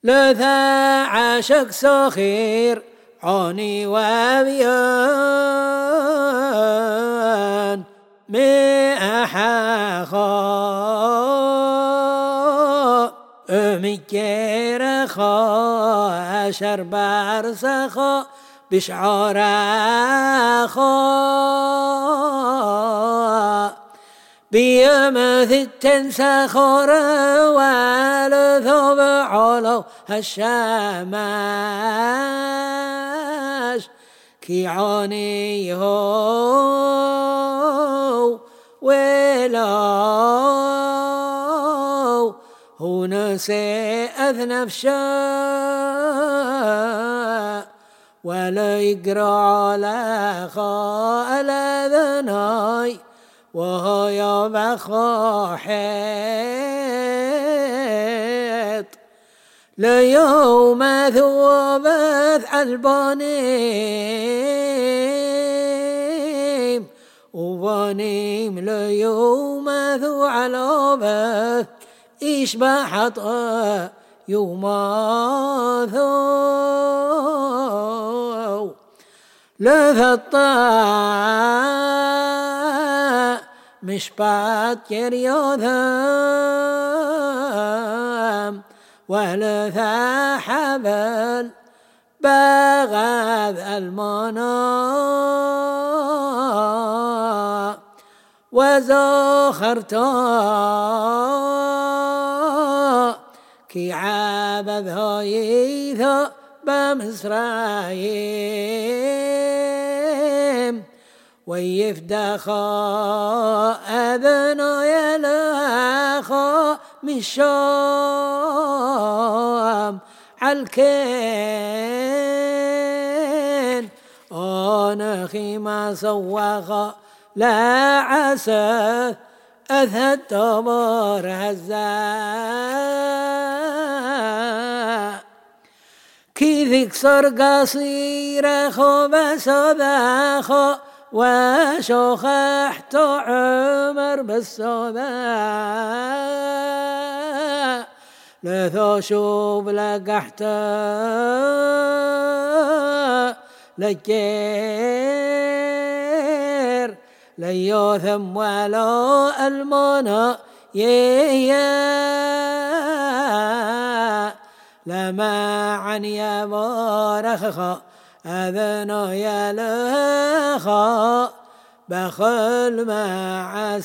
لذا عاشق سخير عوني وبيان مأحاخا مكير خا أشر برسخا بشعار خا بيمث التنسخر والثوب علو هالشماش كي عاني هو ولو هو نسيت نفسه ولا يقرأ على خال ذناي وهو يبخو حيط ليوم ثوبت البنيم وبنيم ليوم ثو علوبت إشبحت يوم ثو لثطا مشبات كريوثم ولثا حبل بغذ المنى وزخرتا كي عابد هايثا بمصرايم ويفدخا أذنا يلاخا مشام عالكين أنا خيما سواخا لا عسى أذهب تمر هزا كي ذكسر قصير خبس ذاخا وشخحت عمر بالصدى لثو شوب لقحت لجير ليوثم ولو المنى لما عن يبارخخا أذنو يلخا بخل مع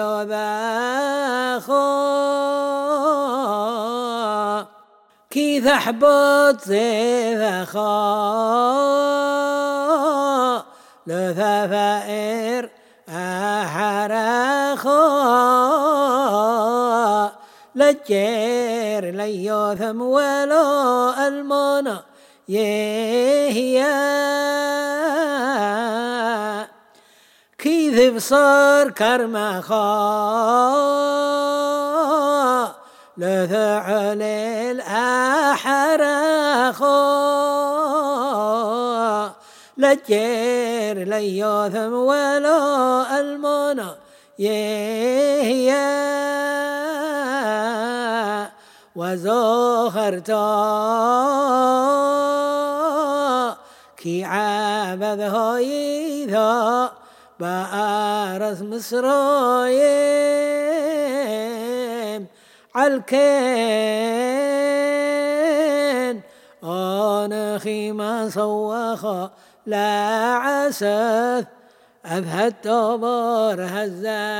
سيذاخا كي ثحبط زيذاخا لثفائر أحرخا لجير ليوثم ولو المنى كيف بصار كرمخا لثعل الأحرخا لجير ليوثم ولو المنى وزخرتا كي عابد هايثا بأرز مصرايم عالكين أنا خيما سواخا لا عسث أذهب تبار هزا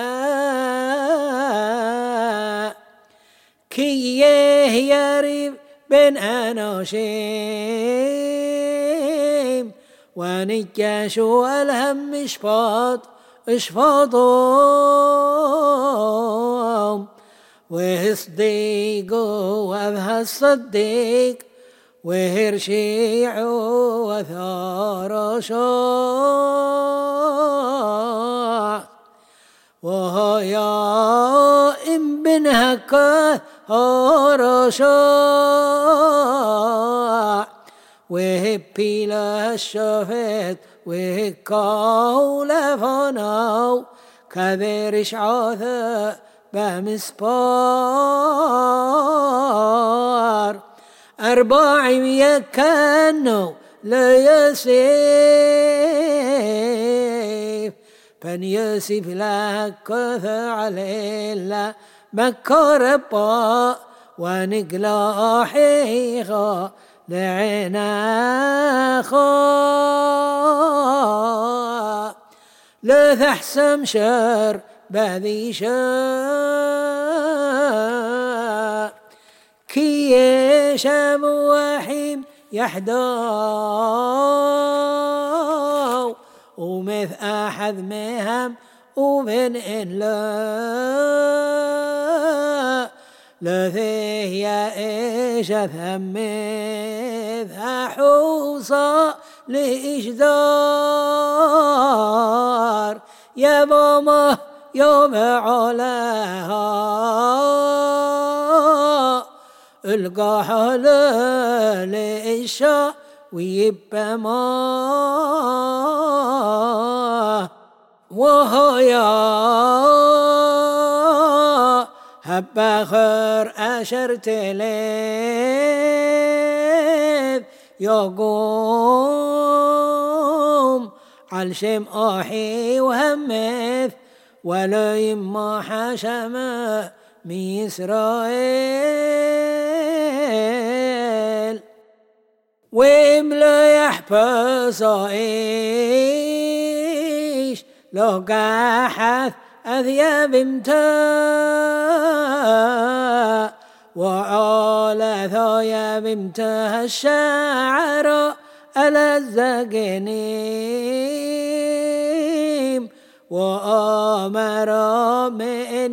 كي يريب بن أناشيم ونكاشو الهم اشفاطهم وهصديقوا وابها الصديق وهرشيعوا وثار شاع وهيا إن بن هكا هرشاع وهبي له الشفت وهكاو لفناو كبير شعاث بمسبار 400 كانوا ليسيف بن يوسف لا كثر عليه لا مكربا ونقلا حيغا لعنا خا لا تحسم شر بذي شر كي يشام وحيم يحدو ومث أحد مهم ومن إن لا ذي يا إيش ثمث حوصا لإجدار يا ماما يوم عليها القاها للإشاء ويبقى ما وهيا هبا خير أشرت ليذ يقوم عالشم أحي وهمث ولا يما حشمه من إسرائيل وإملا يحبس إيش لو قاحث أثياب امتى وعلى ثياب امتى الشعر ألزقنيم وأمر من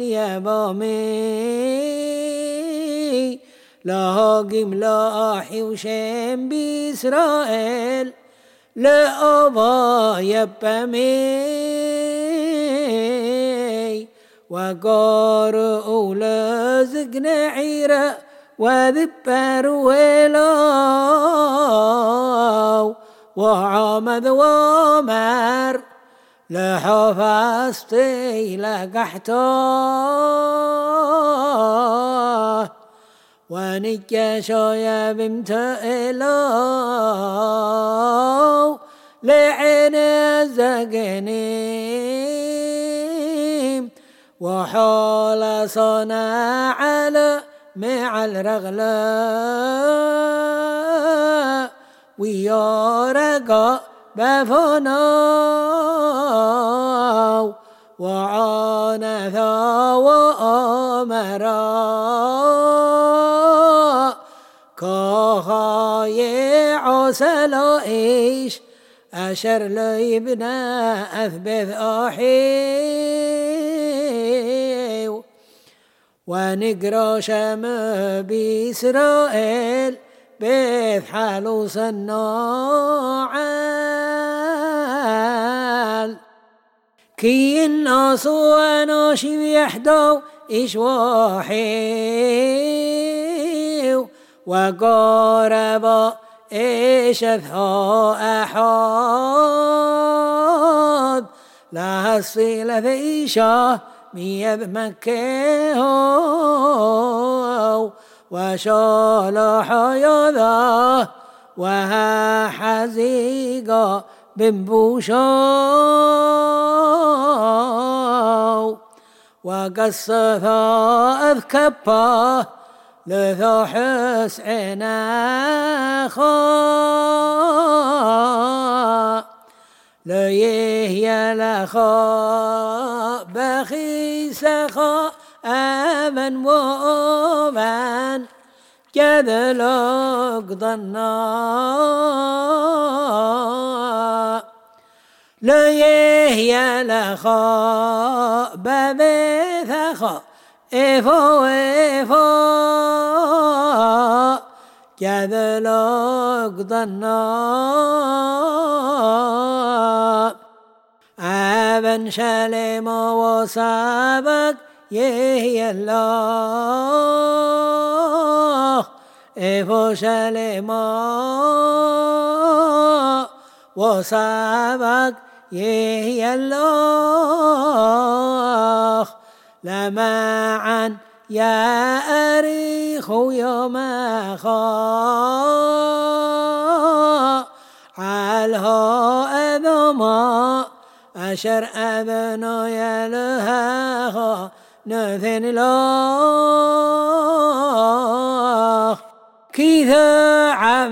يبامي لاقم لاحي وشم بإسرائيل لأبا يبامي وقارئ لازق نعيرة وذبر ولاو وعمد ومر لحفظتي لقحته ونجشوا يا بنت إلو لعين الزقنيم وحول صنع على مع الرغلاء ويارقا بفناو وعانثا وأمرا كخاي عسل إيش أشر ليبنا أثبث أحي ونقرا شم بإسرائيل بيث حالو صناعال كي الناس وناشم يحدو إيش واحي وقارب إيش ثا أحد لا الصيلة ذيشة ميذ مكه وشالح يذا وها حزيقا بنبوشاو وقصثا أذكبا لذا حسعنا خا ليه لخا بخي سخا أمن ومن كذلك ظنا ليه لخا ببثخا إفو كذلك ظنا أبن شلم وصابك يهي الله إفو شلم وصابك يهي الله لمعا يا أريخ يوم خا أشر أذنو يلها نذن له كذا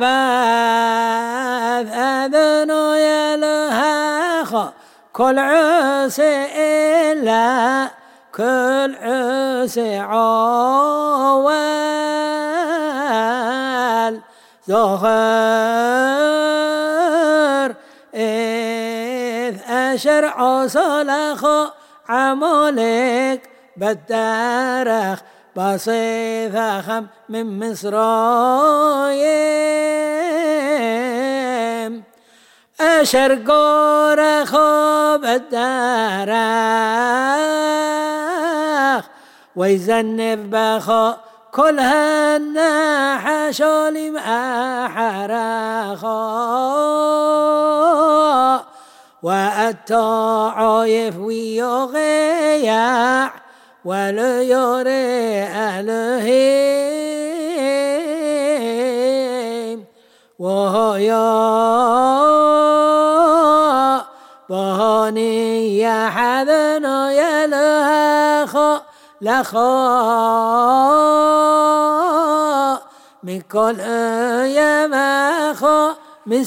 عباث أذنو يلها كل عس إلا كل عس عوال ظهر إذ أشر عسلخ عملك بالدارخ بصيفخم من مصرايم أشر قورخ بالدارخ ويزنب بخو كل هالناحش لم أحرخو وأتعايف ويغيع وليري ألهيم وهيا بهاني يا حذن يلخو لخو من كل يمخو من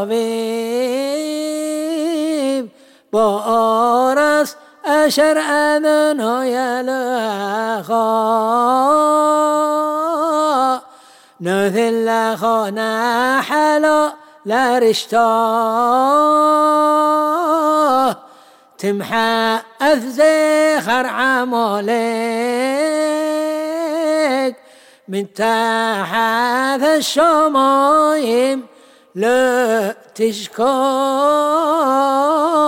صبيب بأرس أشر أذنه يلخو نذل لخو نحلو لا رشتاه تمحى أفزخر عمولك من تحت الشمايم لا تشكو